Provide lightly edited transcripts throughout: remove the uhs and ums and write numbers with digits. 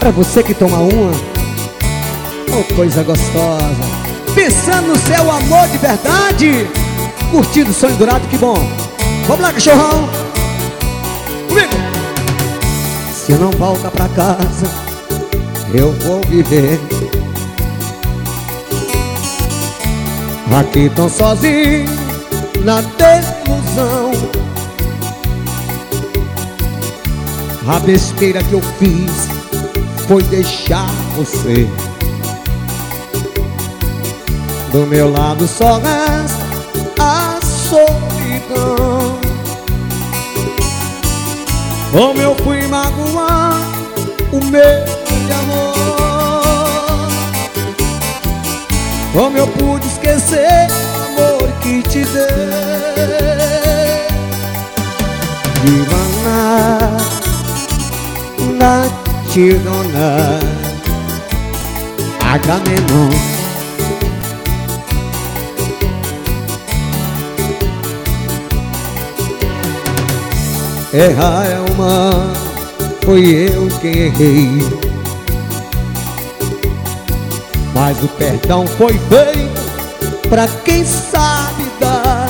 Pra você que toma uma, oh, coisa gostosa. Pensando no seu amor de verdade, curtindo o sonho dourado, que bom. Vamos lá, cachorrão. Comigo. Se eu não voltar pra casa, eu vou viver aqui tão sozinho, na desilusão. A besteira que eu fiz foi deixar você. Do meu lado só resta a solidão. Como eu fui magoar o meu de amor, como eu pude esquecer o amor que te dei. Divana, Natidona, Agamenon. Errar é humano, foi eu quem errei, mas o perdão foi feito pra quem sabe dar.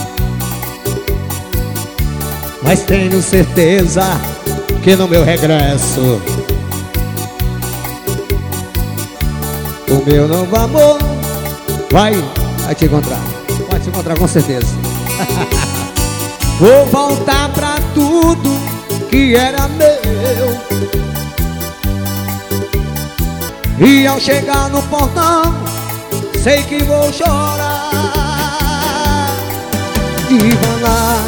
Mas tenho certeza que no meu regresso o meu novo amor vai te encontrar. Vai te encontrar com certeza. Vou voltar pra tudo que era meu, e ao chegar no portão sei que vou chorar. Divana,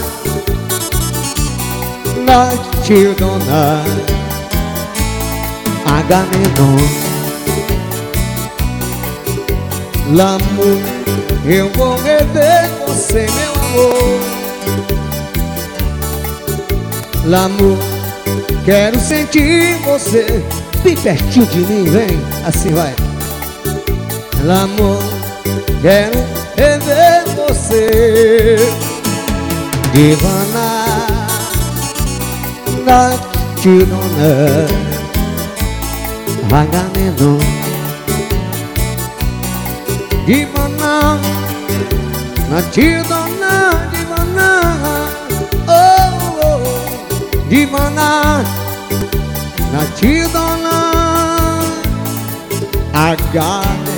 Natidona, Agamenon, L'amour, eu vou rever você, meu amor. L'amour, quero sentir você bem pertinho de mim, vem, assim vai. L'amour, quero rever você. Divana, Natidona, Agamenon. Divana, Natidona, divana, oh, oh. Divana, Natidona, Agamenon.